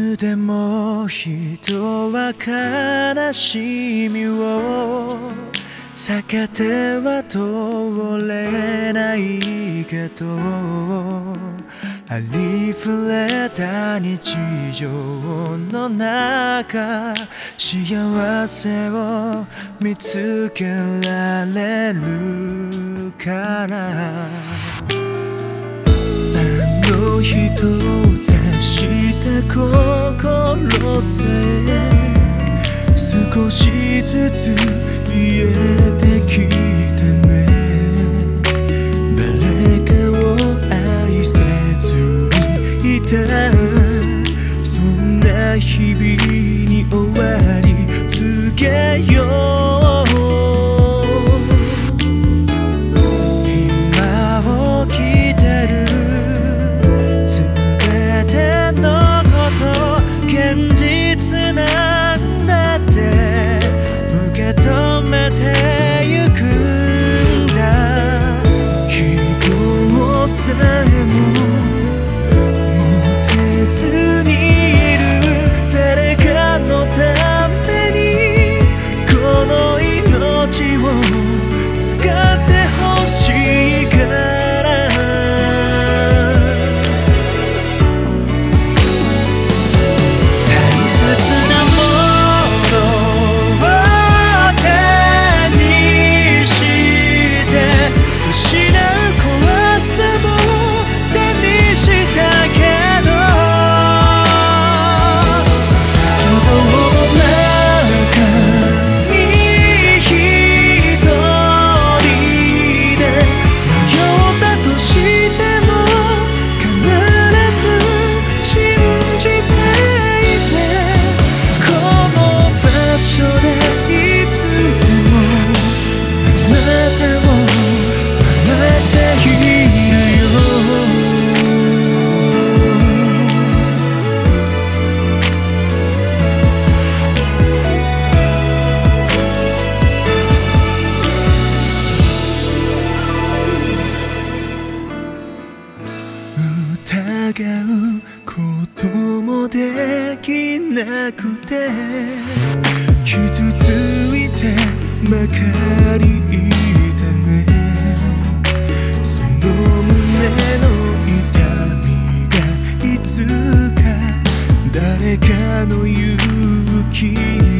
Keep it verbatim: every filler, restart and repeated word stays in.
つでも人は悲しみを避けては通れないけど、ありふれた日常の中、幸せを見つけられるから。あの日閉ざした心さえ少しずつ癒えてきたね。誰かを愛せずにいた、そんな日々に終わり告げよう。今起きてる全てのこと現実なんだって受け止めてゆくんだ。希望さえも持てずにいる誰かのためにこの命を使ってほしいから。大切なものを手にして失う怖さも手にしたけど、絶望の中に一人で迷ったとしても必ず信じていて、この場所でいつでもあなたを待っているよ。疑うこともできなくて、傷ついてばかりいたね。その胸の痛みがいつか誰かの勇気